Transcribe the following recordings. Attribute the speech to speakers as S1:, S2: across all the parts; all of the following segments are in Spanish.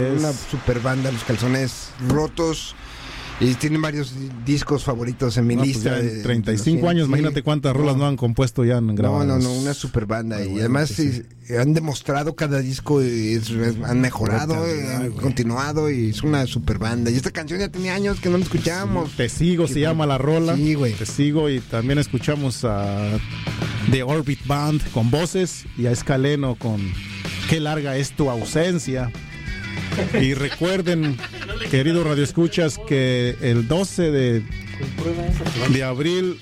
S1: Una super banda, Los Calzones Rotos. Y tienen varios discos favoritos en mi lista.
S2: Pues ya 35 años, imagínate cuántas rolas no han compuesto ya en grabadas.
S1: No, una super banda. Y además han demostrado cada disco, han mejorado, han continuado, y es una super banda. Y esta canción ya tenía años que no la escuchábamos.
S2: Te sigo, se llama la rola.
S1: Sí, güey.
S2: Te sigo, y también escuchamos a The Orbit Band con voces y a Escaleno con Qué larga es tu ausencia. Y recuerden, queridos radioescuchas, que el 12 de abril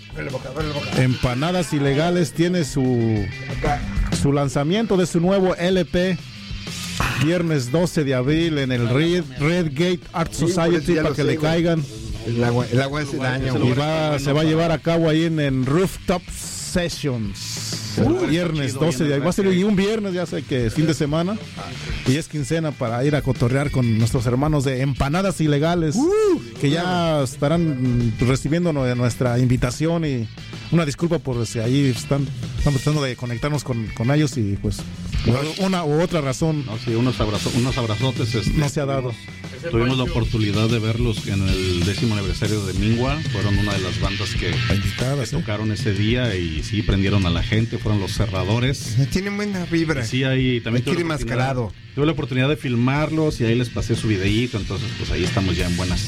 S2: Empanadas Ilegales tiene su lanzamiento de su nuevo LP. Viernes 12 de abril en el Red Gate Art Society, para que le caigan.
S1: El agua hace daño.
S2: Y se va a llevar a cabo ahí en Rooftop Sessions. Viernes 12 de abril. Va a ser un viernes, ya sé que es fin de semana. Y es quincena para ir a cotorrear con nuestros hermanos de Empanadas Ilegales, que ya estarán recibiendo nuestra invitación. Y una disculpa por si ahí están tratando de conectarnos con ellos, y pues una u otra razón.
S3: No, sí, unos abrazotes.
S2: No se ha dado.
S3: Tuvimos la oportunidad de verlos en el 10º aniversario de Mingua. Fueron una de las bandas que tocaron ese día, y sí prendieron a la gente. Fueron los cerradores.
S1: Tienen buena vibra.
S3: Sí, ahí también
S1: tuve
S3: la oportunidad de filmarlos, y ahí les pasé su videíto. Entonces pues ahí estamos ya en buenos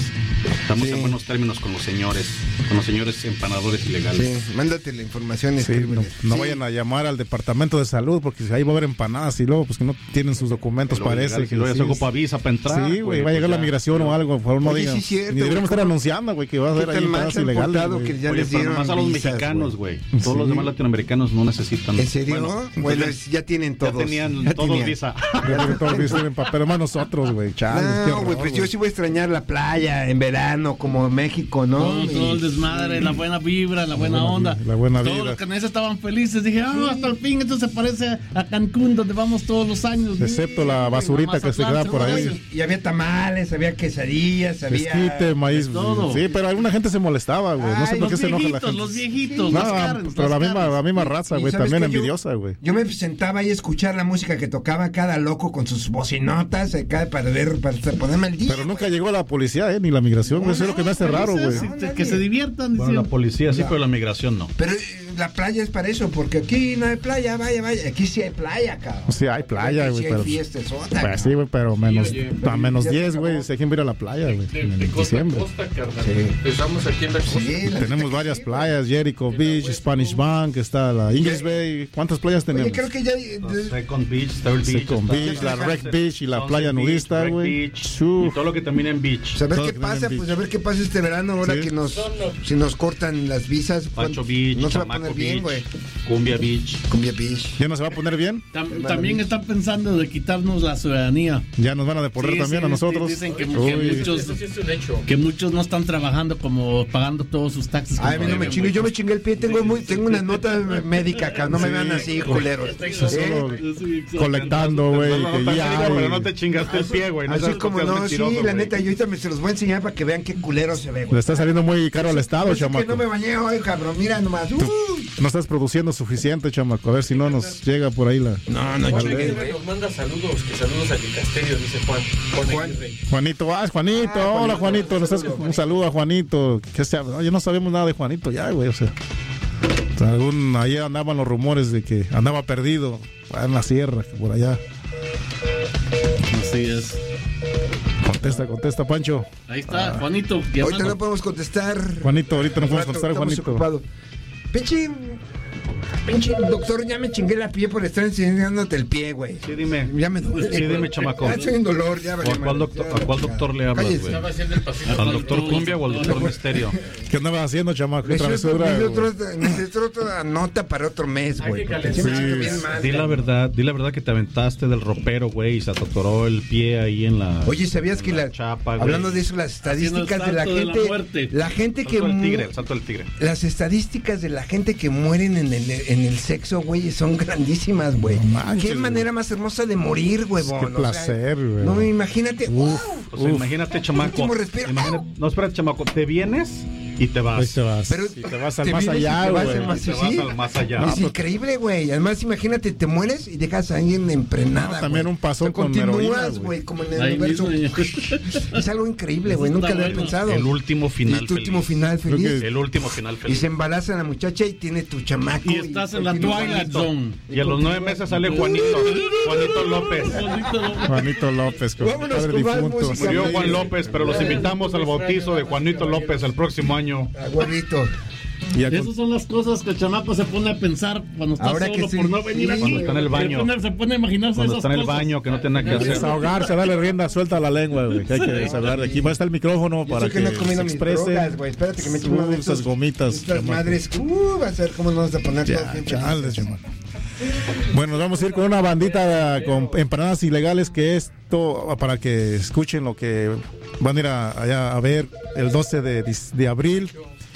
S3: términos con los señores empanadores ilegales.
S1: Sí, mándate la información.
S2: No vayan a llamar al departamento de salud, porque ahí va a haber empanadas, y luego pues que no tienen sus documentos, parece que
S3: luego ya se ocupa visa para entrar.
S2: Sí, güey, va a llegar la migración o algo, por favor, no digan.
S1: Sí,
S2: ni deberíamos estar anunciando, güey, que va a haber ahí empanadas ilegales.
S1: Que ya
S3: les dieron nomás a los mexicanos, güey. Todos los demás latinoamericanos no necesitan.
S1: ¿En serio? Bueno, ya tienen todos.
S3: Ya tenían todos visa.
S2: Todos tienen papel, más nosotros, güey.
S1: No, güey, pues yo sí voy a extrañar la playa en verano, como México, ¿no?
S4: Todo el desmadre, la buena vibra, la buena onda. Todos los canadienses estaban felices. Dije, hasta el fin, esto se parece a Cancún, donde vamos todos los años.
S2: Excepto la basurita que se queda por ahí.
S1: Y había tamales, había quesadillas, había
S2: esquite, maíz, todo. Sí, pero alguna gente se molestaba, güey. No sé por qué se enoja la gente.
S4: Los viejitos,
S2: pero la misma raza, güey, también envidiosa, güey.
S1: Yo me sentaba ahí a escuchar la música que tocaba cada loco con sus bocinotas acá para ponerme al día.
S2: Pero nunca llegó la policía, ni la migración, güey. Eso es lo que me hace raro, güey.
S4: Que se diviertan.
S3: Bueno, la policía sí, pero la migración no.
S1: Pero la playa es para eso, porque aquí no hay playa, vaya. Aquí sí hay playa, cabrón.
S2: Sí hay playa, güey.
S1: Sí hay fiestas,
S2: pues sí, güey, pero a menos 10, güey. Se quieren ir a la playa, güey. En diciembre.
S5: Estamos aquí en la costa.
S2: Tenemos varias playas: Jericho Beach, Spanish Bank, está la English Bay. ¿Cuántas playas tenemos?
S1: Creo que ya
S3: Second Beach, Third
S2: Beach, la Wreck Beach y la playa nudista, güey.
S3: Y todo lo que termina en beach.
S1: A ver qué pasa, pues a ver qué pasa este verano, ahora que si nos cortan las visas.
S3: Pancho Beach,
S1: no se va a poner bien, güey.
S3: Cumbia Beach.
S2: ¿Ya no se va a poner bien?
S4: También están pensando de quitarnos la ciudadanía.
S2: Ya nos van a deportar también a nosotros.
S4: Dicen que muchos no están trabajando, como pagando todos sus taxes.
S1: Ay, a mí no me chingue, yo me chingué el pie, tengo una nota médica acá, no me vean así, culeros.
S2: Solo colectando, güey.
S3: Pero no te chingaste el pie, güey.
S1: Así como no, sí, la neta, yo ahorita se los voy a enseñar para que vean qué culero se ve, güey.
S2: Le está saliendo muy caro al Estado, chamaco.
S1: Que no me bañé hoy, cabrón, mira nomás.
S2: No estás produciendo suficiente, chamaco. A ver si no nos llega por ahí la...
S5: No, nos manda saludos, que saludos a Dicasterio, dice
S2: Juanito, Juanito. Hola, Juanito. Un saludo a Juanito. Ya no sabemos nada de Juanito ya, güey, o sea... Ahí andaban los rumores de que andaba perdido en la sierra, por allá.
S4: Así es.
S2: Contesta, Pancho.
S4: Ahí está, Juanito.
S1: Ahorita no podemos contestar.
S2: Juanito, ahorita no podemos contestar, Juanito.
S1: Ocupado. Pinche doctor, ya me chingué la pie por estar enseñándote el pie, güey.
S3: Sí, dime.
S1: Ya me duele.
S3: Sí, dime, chamaco.
S1: Ya estoy en dolor, ya.
S3: ¿A cuál doctor le hablas, güey? ¿Al doctor Cumbia o al doctor Misterio?
S2: ¿Qué andabas haciendo, chamaco?
S1: Necesito otra nota para otro mes, güey.
S3: Di la verdad que te aventaste del ropero, güey, y se atotoró el pie ahí en la...
S1: Oye, ¿sabías que
S3: chapa,
S1: hablando de eso, las estadísticas de la gente que...
S3: El salto del tigre.
S1: Las estadísticas de la gente que mueren en el sexo, güey, son grandísimas, güey. Qué manera más hermosa de morir, huevón.
S2: Qué placer, güey.
S1: No, imagínate.
S3: Imagínate, chamaco.
S1: Último respiro.
S3: No, espera, chamaco, te vienes Y te vas.
S1: Pero
S2: y te vas al más allá, güey.
S3: Te vas al más allá.
S1: Es increíble, güey. Además, imagínate, te mueres y dejas a alguien emprenada.
S2: También un pasón con
S1: continúas, güey, como en el universo. Es algo increíble, güey. Nunca lo había pensado.
S3: El último final feliz.
S1: El último final feliz. Y se embaraza la muchacha y tiene tu chamaco.
S4: Y estás en la Twilight Zone.
S3: Y a los 9 meses sale Juanito López.
S2: Juanito López, padre difunto.
S3: Murió Juan López, pero los invitamos al bautizo de Juanito López el próximo año.
S1: Abuelito.
S4: Y esas son las cosas que el chamaco se pone a pensar cuando está
S1: ahora
S4: solo por no venir aquí.
S3: Cuando está en el baño.
S4: Se pone a imaginarse
S3: cuando
S4: esas
S3: está en el
S4: cosas.
S3: baño, que no tiene nada que hacer.
S2: Desahogarse, darle rienda suelta a la lengua, güey. Que hay que hablar de aquí. Va a estar el micrófono para que
S1: no
S2: se exprese.
S1: Espérate que me eche una de
S2: esas gomitas.
S1: Estas madres. Va a ser cómo nos vamos a poner todo.
S2: Bueno, vamos a ir con una bandita con empanadas ilegales, que esto, para que escuchen lo que van a ir allá a ver el 12 de abril.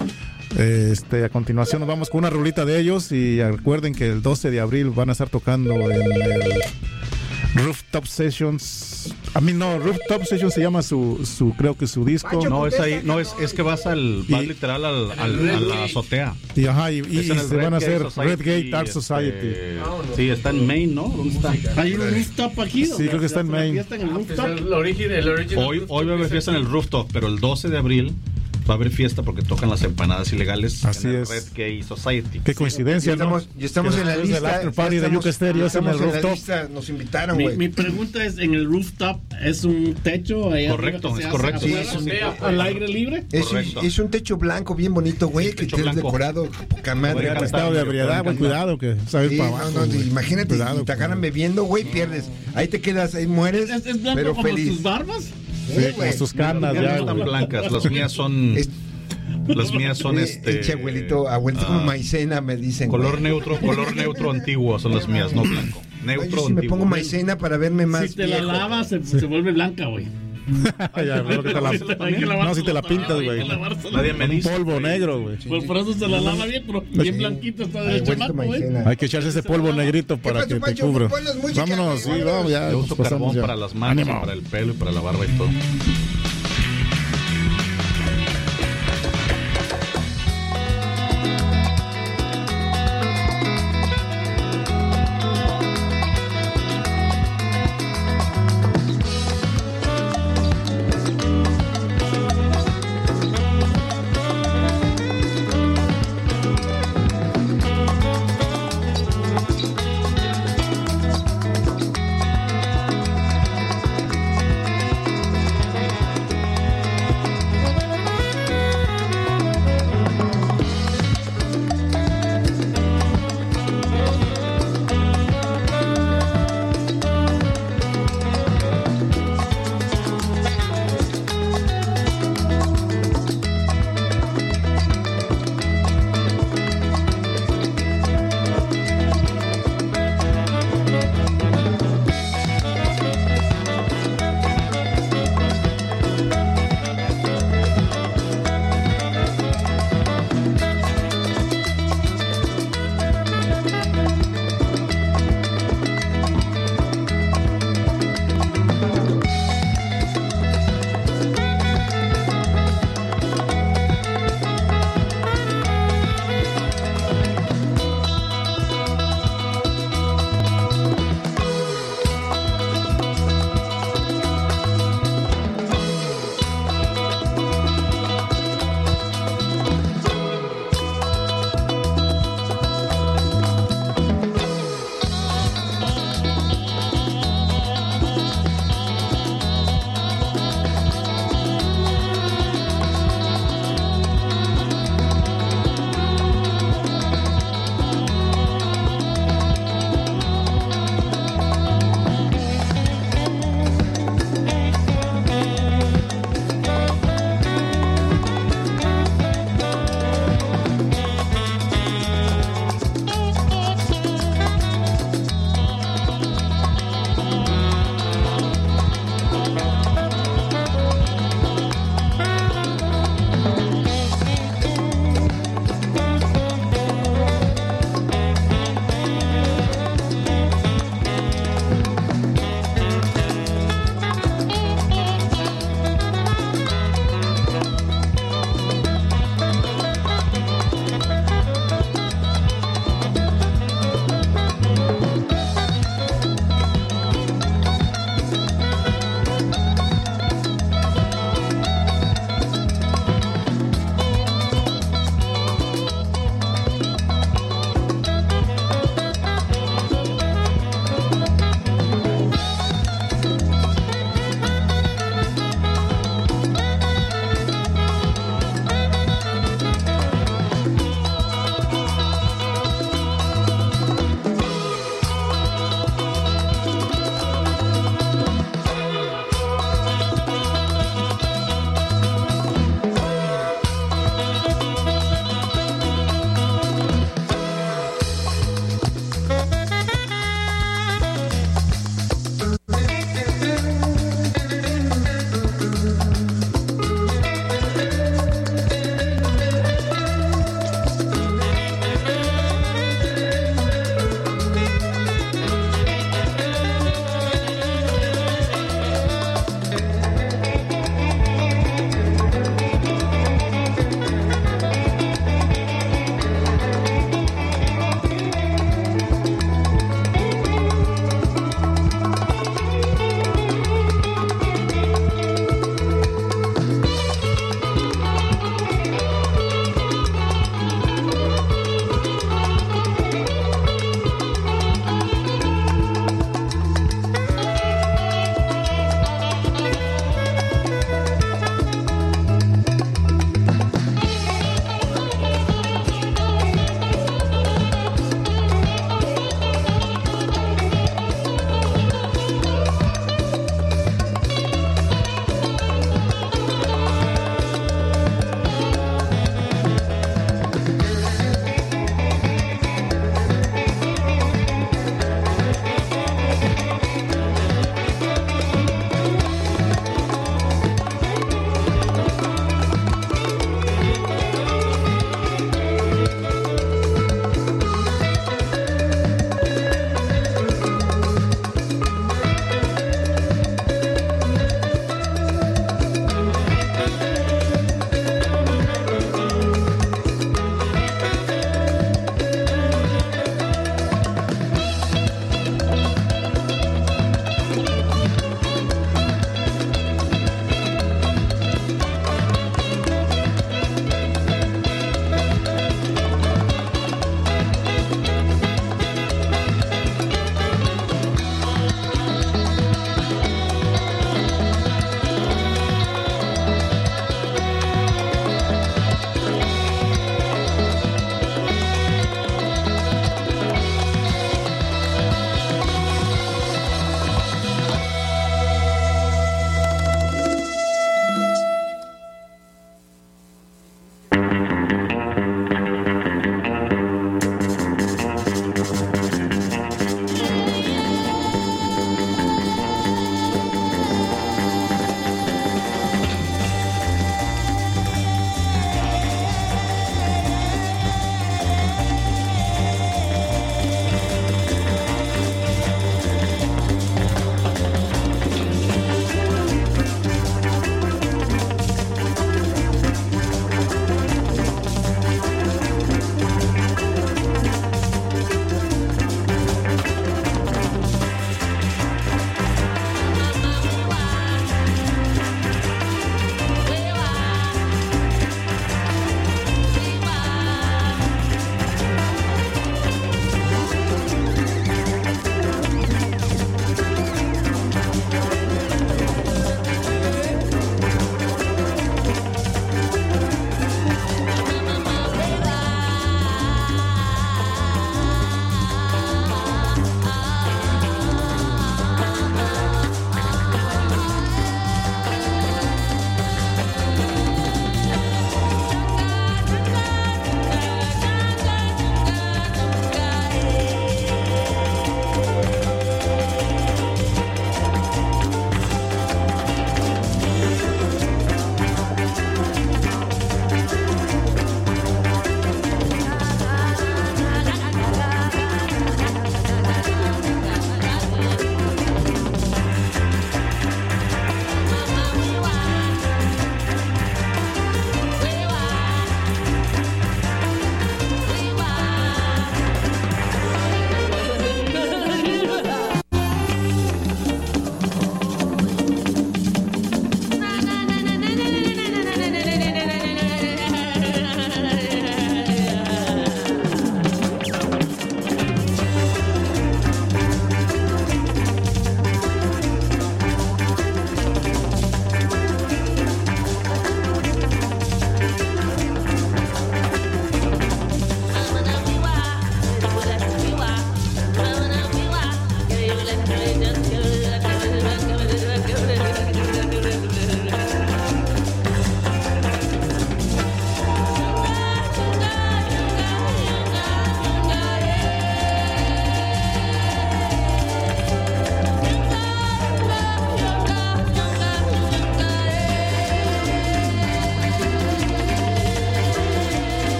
S2: A continuación nos vamos con una rolita de ellos y recuerden que el 12 de abril van a estar tocando en el Rooftop Sessions. Rooftop Sessions se llama su creo que su disco.
S3: No, es ahí, no, es que vas literal a la azotea.
S2: Y se van a hacer Red Gate Art Society.
S3: Sí, está en Maine, ¿no? ¿Dónde está?
S4: Hay un rooftop aquí.
S2: Sí, creo que está en Maine.
S5: El original.
S3: Hoy va a haber fiesta en el rooftop, pero el 12 de abril va a haber fiesta porque tocan las empanadas ilegales.
S2: Así
S3: en el
S2: es.
S3: Red Gay Society.
S2: Qué coincidencia, ¿no?
S1: Y estamos en la lista.
S2: El after party de Yuca Stereo es en el rooftop.
S1: Nos invitaron, güey.
S4: Mi pregunta es, ¿en el rooftop es un techo?
S3: Correcto, es correcto.
S1: Sí,
S4: ¿al aire libre?
S1: Es un techo blanco bien bonito, güey, que tiene decorado poca madre.
S2: En estado de ebriedad, güey, cuidado que sabes para abajo.
S1: Imagínate, si te agarran bebiendo, güey, pierdes. Ahí te quedas, ahí mueres,
S4: ¿Es blanco
S1: pero
S4: como
S1: feliz.
S4: tus barbas?
S2: Sí, como sus canas
S3: Ya
S2: ya,
S3: no están
S2: güey.
S3: blancas, las mías son... Las mías son
S1: abuelito como maicena, me dicen.
S3: Color neutro antiguo son las mías, no blanco. Neutro
S1: Oye, si
S3: antiguo.
S1: me pongo maicena para verme más
S4: Si te
S1: viejo.
S4: la lavas, se vuelve blanca, güey.
S2: Ya, creo que no, si te la pintas, güey.
S3: Nadie me
S2: Un
S3: dice.
S2: polvo negro, güey.
S4: Pues por eso se la lava bien, pero bien blanquito está el
S1: Abuelito
S4: chamaco, güey.
S1: maicena.
S2: Hay que echarse ese polvo negrito para
S1: pasó,
S2: que te
S1: Pancho?
S2: cubra.
S1: Ponnos música,
S2: Vámonos, sí,
S1: vámonos.
S2: vamos ya.
S3: Yo
S2: nos
S3: uso
S2: pasamos
S3: carbón
S2: ya.
S3: para las manos,
S2: Ánimo.
S3: para el pelo y para la barba y todo.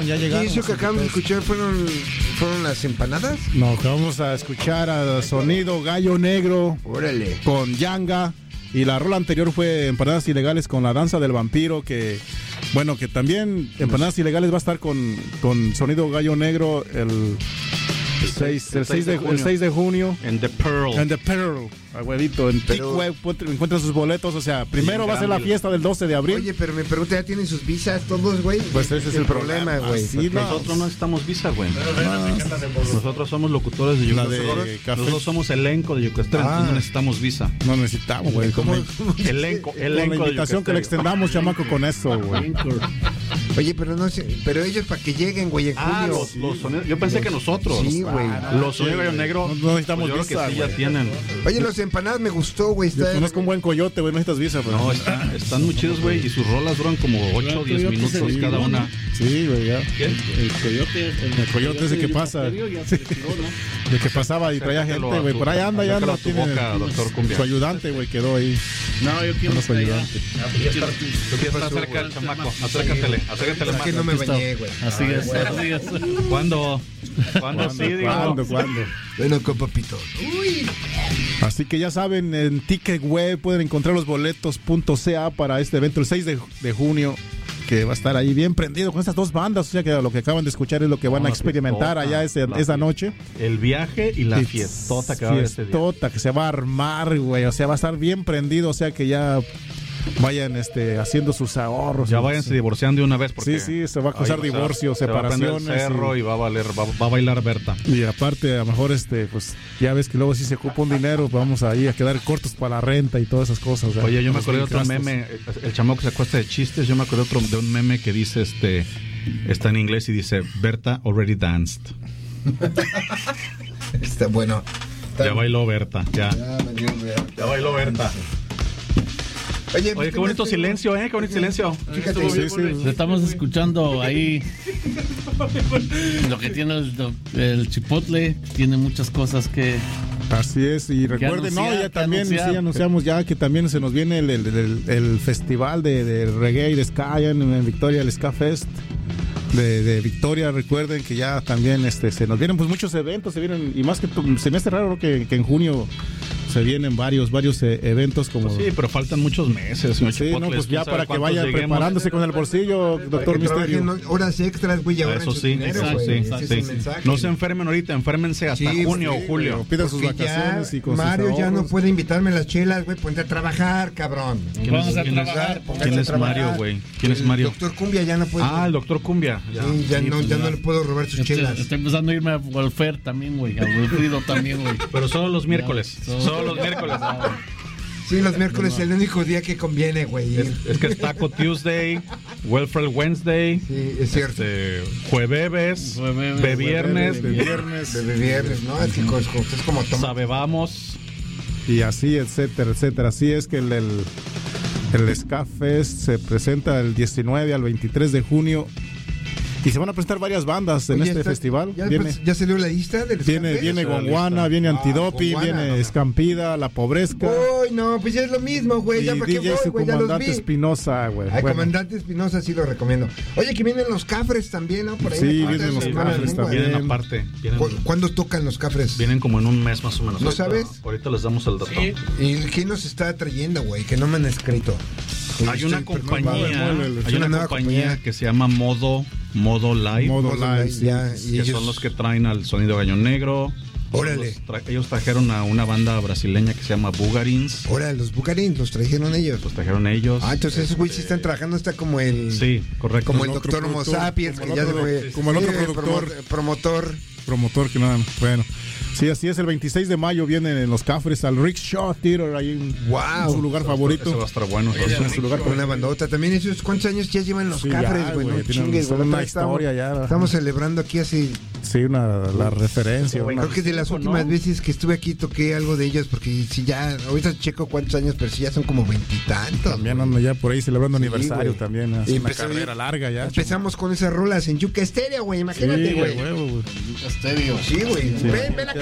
S2: ya llegaron.
S1: ¿Y eso que acabamos de escuchar fueron las empanadas?
S2: No, que vamos a escuchar a Sonido Gallo Negro.
S1: Órale.
S2: Con Yanga. Y la rola anterior fue Empanadas Ilegales con La Danza del Vampiro, que también Empanadas Ilegales va a estar con Sonido Gallo Negro el 6 de junio.
S3: En The Pearl.
S2: En The Pearl, abuelito. En TickWeb encuentran sus boletos. O sea, primero va a ser la fiesta del 12 de abril.
S1: Oye, pero me pregunta, ¿ya tienen sus visas todos, güey?
S2: Pues ese es el problema, güey.
S3: Sí, nosotros no necesitamos visa, güey. Nosotros somos locutores de Yucastream. Nosotros somos elenco de Yucastream. No necesitamos visa.
S2: No necesitamos, güey.
S3: Elenco
S2: con la invitación que le extendamos, chamaco, con eso, güey.
S1: Oye, pero no sé, pero ellos para que lleguen, güey, en julio.
S3: Los sonidos, yo pensé que nosotros.
S1: Sí, güey.
S3: Los sonidos Gallo Negro,
S2: no necesitamos
S3: yo
S2: visa,
S3: creo que sí
S2: güey.
S3: ya tienen.
S1: Oye, los empanadas me gustó, güey.
S2: Yo conozco un buen coyote, güey, no necesitas visa, pero...
S3: No, están muy chidos, güey, y sus rolas duran como 8 o 10 minutos cada una.
S2: Sí, güey, ya.
S4: ¿Qué? El
S2: coyote ese que pasa. De que pasaba y traía gente, güey. Por ahí anda, ya anda. Tiene su ayudante, güey, quedó ahí.
S4: No, yo quiero
S2: su ayudante.
S3: Tú quieres estar cerca del chamaco. Acércatele más.
S1: Que no me bañé, güey.
S4: Así es.
S3: ¿Cuándo? Sí, digo.
S2: ¿Cuándo?
S1: Bueno, con papito. Uy.
S2: Así que ya saben, en TicketWeb pueden encontrar los boletos.ca para este evento el 6 de junio, que va a estar ahí bien prendido con estas dos bandas. O sea que lo que acaban de escuchar es lo que van a experimentar allá esa noche.
S3: El viaje y la fiestota que va a haber ese día.
S2: Fiestota que se va a armar, güey. O sea, va a estar bien prendido. O sea que ya vayan haciendo sus ahorros.
S3: Ya váyanse divorciando de una vez.
S2: Porque sí, se va a causar divorcio, separaciones.
S3: Se va a prender el cerro y va a bailar Berta.
S2: Y aparte, a lo mejor, pues ya ves que luego si se ocupa un dinero, vamos ahí a quedar cortos para la renta y todas esas cosas. ¿verdad?
S3: Oye, yo me acordé de otro meme, el chamaco se acuesta de chistes. Yo me acordé de un meme que dice, está en inglés y dice, Berta already danced.
S1: Está bueno.
S3: Ya bailó Berta, ya bailó Berta. Oye, qué bonito silencio, qué bonito silencio.
S1: Fíjate,
S4: sí. Estamos escuchando ahí lo que tiene el Chipotle. Tiene muchas cosas que...
S2: Así es, y recuerden, ya también anunciamos ya que también se nos viene el festival de reggae y de ska en Victoria, el Ska Fest de Victoria. Recuerden que ya también se nos vienen pues muchos eventos, y más que se me hace raro que en junio se vienen varios eventos como...
S3: Pues sí, pero faltan muchos meses.
S2: Sí, pues ya para que vayan preparándose con el bolsillo, doctor Misterio.
S1: Horas extras, güey, ahora
S3: eso sí,
S1: dinero,
S3: sí. No se enfermen ahorita, enférmense hasta junio o julio.
S2: Pidan sus vacaciones y con
S1: Mario
S2: sus
S1: ya no puede invitarme a las chelas, güey, ponte a trabajar, cabrón.
S4: Vamos a trabajar.
S3: ¿Quién es Mario, güey? ¿Quién es Mario?
S1: El doctor Cumbia ya no puede.
S3: El doctor Cumbia.
S1: Sí, ya no le puedo robar sus chelas.
S4: Estoy empezando a irme a Wolfer también, güey, a Wilfrido también, güey.
S3: Pero solo los miércoles.
S1: Sí, los miércoles es el único día que conviene, güey.
S3: Es que es Taco Tuesday, Welfare Wednesday.
S1: Sí, es cierto.
S3: Jueves, Beviernes,
S1: ¿no? Es que es como tomar.
S3: Sabemos.
S2: Y así, etcétera. Así es que el Ska Fest se presenta del 19 al 23 de junio. Y se van a presentar varias bandas en este festival.
S1: ¿Ya salió la lista del
S2: Viene Gondwana, viene Antidoping, viene Escampida, La Pobresca.
S1: Uy, no, pues ya es lo mismo, güey. Ya para qué voy, güey, ya los vi.
S2: Comandante Espinosa, güey.
S1: Comandante Espinosa sí lo recomiendo. Oye, que vienen los Cafres también, ¿no? Por ahí.
S2: Sí, vienen los Cafres también.
S3: Vienen aparte.
S1: ¿Cuándo tocan los Cafres?
S3: Vienen como en un mes más o menos.
S1: ¿No sabes?
S3: Ahorita les damos el dato.
S1: Sí. ¿Y quién nos está trayendo, güey? Que no me han escrito.
S3: Hay una compañía que se llama Modo Live. Que son los que traen al Sonido Gallo Negro.
S1: Órale.
S3: Ellos trajeron a una banda brasileña que se llama Bugarins.
S1: Órale, los Bugarins los trajeron ellos.
S3: Entonces
S1: esos güeyes están trabajando hasta como el...
S3: Sí, correcto.
S1: Como el doctor Homo Sapiens, que ya se fue...
S2: Como el otro productor. Promotor que nada, bueno. Sí, así es, el 26 de mayo vienen en los Cafres al Rickshaw Theater, ahí en su lugar favorito.
S3: Eso va a estar bueno.
S1: En su lugar con una bandota. También esos, ¿cuántos años ya llevan los Cafres, güey? No chingues, güey.
S2: Una historia ya.
S1: Estamos celebrando aquí así.
S2: Sí, la referencia.
S1: Creo que de las últimas veces que estuve aquí toqué algo de ellos, porque si ya, ahorita checo cuántos años, pero si ya son como 20 y tantos.
S2: También ando ya por ahí celebrando aniversario también. Y una carrera larga ya.
S1: Empezamos con esas rolas en Yuca Estéreo, güey, imagínate, güey.
S4: Yuca Estéreo.
S1: Sí, güey. Ven acá.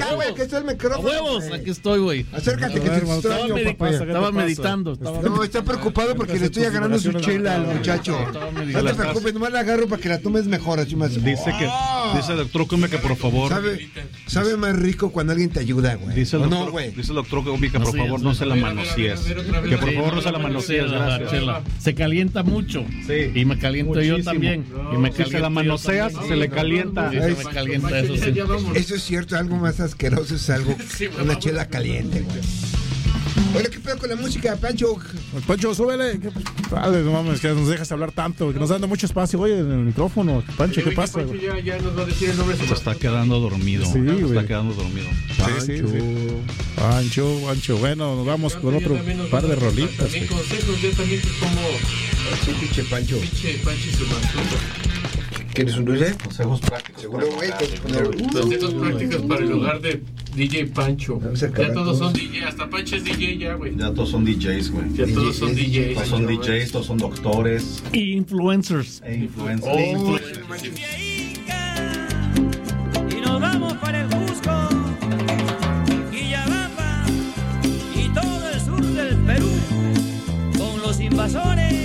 S1: acá, güey, que está el
S4: ¡A
S1: micrófono.
S4: huevos!
S1: Güey.
S4: Aquí estoy, güey.
S1: Acércate, que te extraño, papá.
S4: Estaba meditando.
S1: No, está preocupado porque le estoy agarrando su chela al muchacho. No te preocupes, nomás la agarro para que la tomes mejor. Así más.
S3: Dice el doctor Cume que por favor.
S1: Sabe más rico cuando alguien te ayuda, güey.
S3: Dice el doctor Cume que por favor no se la manosees. Que por favor no se la manosees, gracias.
S4: Se calienta mucho.
S3: Sí.
S4: Y me caliento yo también. Y me
S3: si se la manoseas, se le calienta.
S4: Sí, se me calienta, eso sí.
S1: Eso es cierto, algo más asqueroso es algo, una chela caliente, güey. Oye, ¿qué pedo con la música, Pancho?
S2: Pancho, súbele. Padre, no mames, que nos dejas hablar tanto, que nos dando mucho espacio, oye, en el micrófono. Pancho, ¿qué pasa?
S5: Pancho ya nos va a decir el nombre.
S3: Se está quedando dormido.
S2: Sí, güey.
S3: Está quedando dormido.
S2: Pancho. Bueno, nos vamos con otro par de rolitas.
S5: También consejos, yo también como...
S1: Sí, pinche Pancho.
S5: Pinche Pancho y su mascota.
S1: ¿Quieres un dulce?
S3: Consejos prácticos.
S1: Seguro, güey.
S5: Consejos prácticos para el hogar de DJ Pancho. Ya todos son DJ, hasta Pancho es DJ ya, güey.
S3: Ya todos son DJs, güey.
S5: Ya todos son DJs.
S3: Todos son DJs, todos son doctores.
S4: Y influencers.
S3: E influencers.
S6: Y nos vamos para el Cusco, Quillabamba y todo el sur del Perú con los invasores.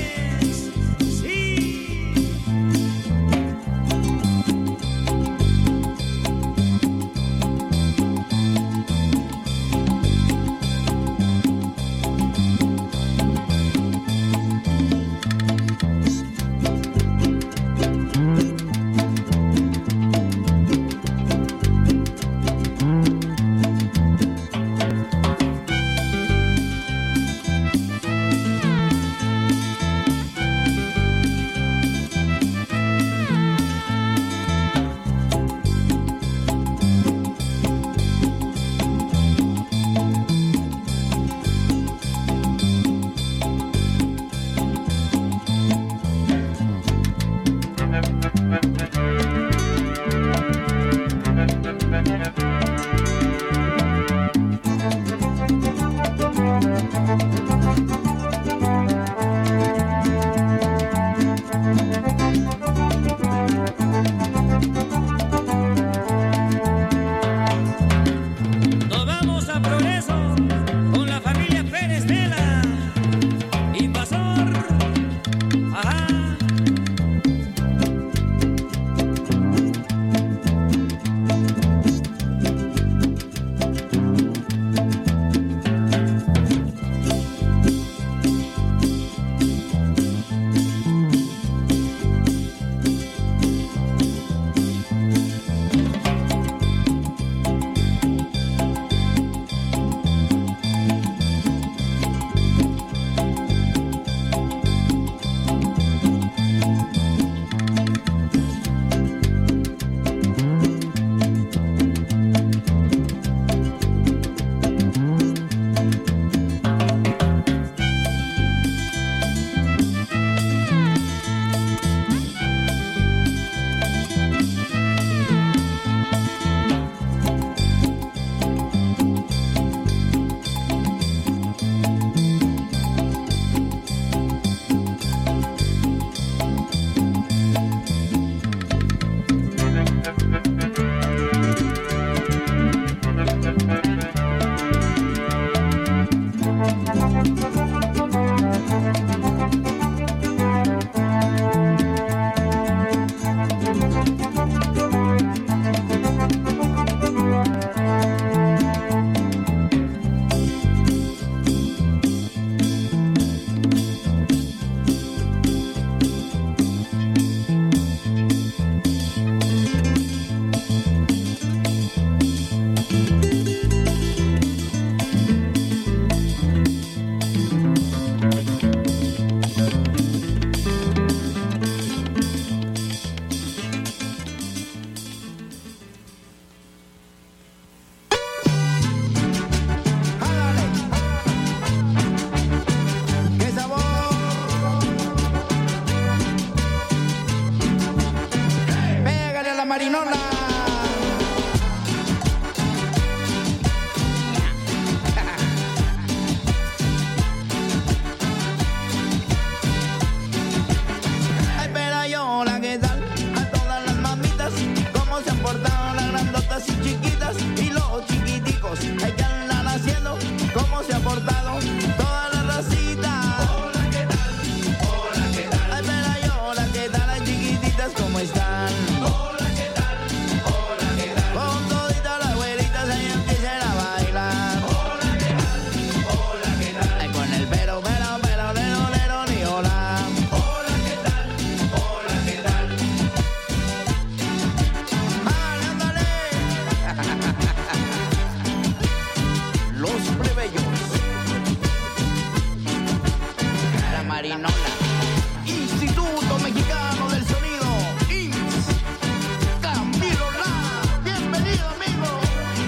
S7: Marinola. Instituto Mexicano del Sonido, IMSS. Camilo La, bienvenido amigo.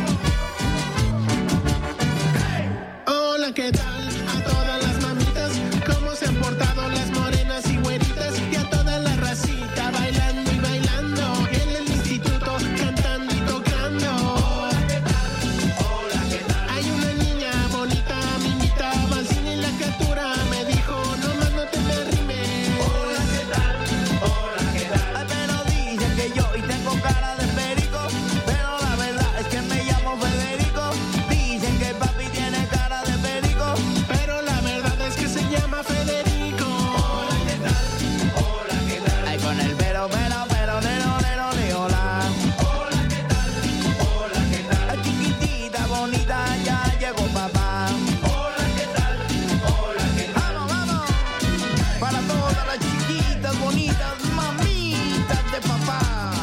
S8: Hola, ¿qué tal? A todas las mamitas, ¿cómo se han portado las morenas y güeritas? Y a toda la racita bailando y bailando en el instituto, cantando y tocando. Hola, ¿qué tal? Hola, ¿qué tal? Hay una niña bonita, me invitaba al cine y la criatura me dijo, no más no te me arrimes. Hola, ¿qué tal? Hola, ¿qué tal?
S7: Pero dicen que yo y tengo cara de perico, pero la verdad es que me llamo Federico. Dicen que papi tiene cara de perico,
S8: pero la verdad es que se llama Federico.
S7: Hola, ¿qué tal? Hola, ¿qué tal? Ay, con el pero, de hola. Hola, ¿qué tal? Hola, ¿qué tal? La chiquitita bonita, ya llegó papá. Hola, ¿qué tal? Hola, ¿qué tal? Vamos, vamos. Para todas las chiquitas bonitas, mamitas de papá.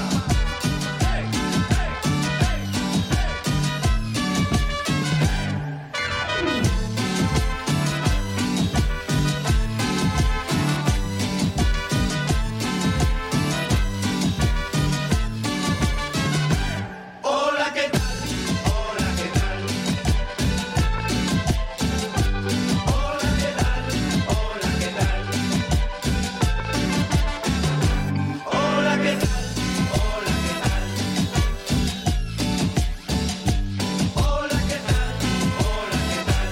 S8: Hola, ¿qué tal? Hola, ¿qué tal? Hola, ¿qué tal? Hola, ¿qué tal? Hola, ¿qué tal? Hola, ¿qué tal? Hola, ¿qué tal? Hola, ¿qué tal?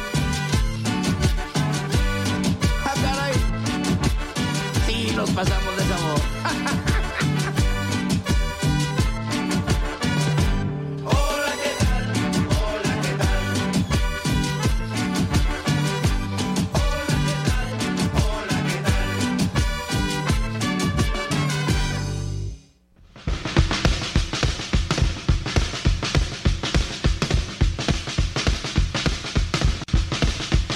S7: Ah, caray. Sí, nos pasamos